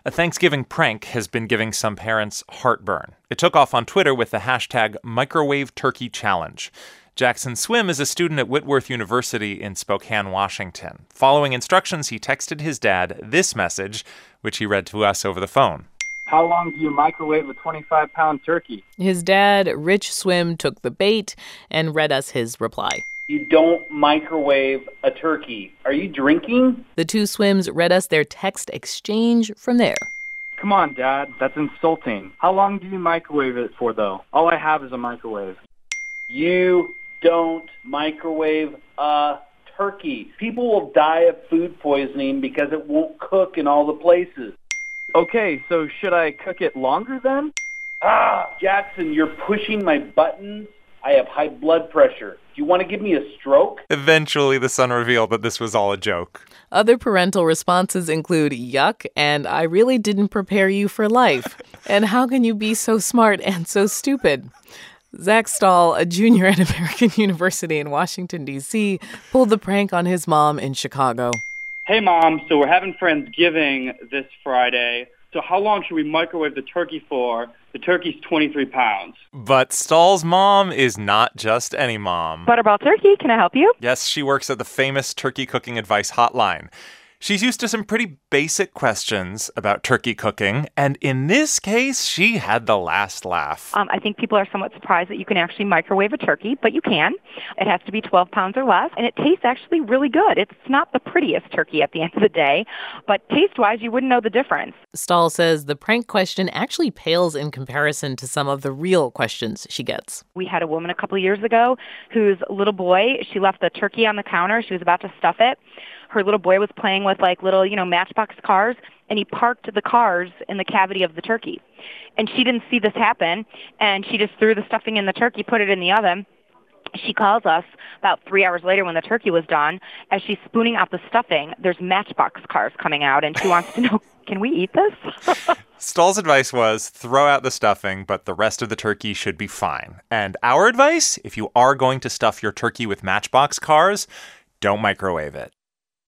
A Thanksgiving prank has been giving some parents heartburn. It took off on Twitter with the hashtag Microwave Turkey Challenge. Jackson Swim is a student at Whitworth University in Spokane, Washington. Following instructions, he texted his dad this message, which he read to us over the phone. How long do you microwave a 25-pound turkey? His dad, Rich Swim, took the bait and read us his reply. You don't microwave a turkey. Are you drinking? The two Swims read us their text exchange from there. Come on, Dad. That's insulting. How long do you microwave it for, though? All I have is a microwave. You don't microwave a turkey. People will die of food poisoning because it won't cook in all the places. Okay, so should I cook it longer then? Jackson, you're pushing my buttons. I have high blood pressure. Do you want to give me a stroke? Eventually, the son revealed that this was all a joke. Other parental responses include yuck and I really didn't prepare you for life. And how can you be so smart and so stupid? Zach Stahl, a junior at American University in Washington, D.C., pulled the prank on his mom in Chicago. Hey, Mom, so we're having Friendsgiving this Friday. So how long should we microwave the turkey for? The turkey's 23 pounds. But Stahl's mom is not just any mom. Butterball Turkey, can I help you? Yes, she works at the famous turkey cooking advice hotline. She's used to some pretty basic questions about turkey cooking, and in this case, she had the last laugh. I think people are somewhat surprised that you can actually microwave a turkey, but you can. It has to be 12 pounds or less, and it tastes actually really good. It's not the prettiest turkey at the end of the day, but taste-wise, you wouldn't know the difference. Stahl says the prank question actually pales in comparison to some of the real questions she gets. We had a woman a couple of years ago whose little boy, she left the turkey on the counter. She was about to stuff it. Her little boy was playing with little, Matchbox cars, and he parked the cars in the cavity of the turkey. And she didn't see this happen, and she just threw the stuffing in the turkey, put it in the oven. She calls us about 3 hours later when the turkey was done. As she's spooning out the stuffing, there's Matchbox cars coming out, and she wants to know, can we eat this? Stahl's advice was throw out the stuffing, but the rest of the turkey should be fine. And our advice, if you are going to stuff your turkey with Matchbox cars, don't microwave it.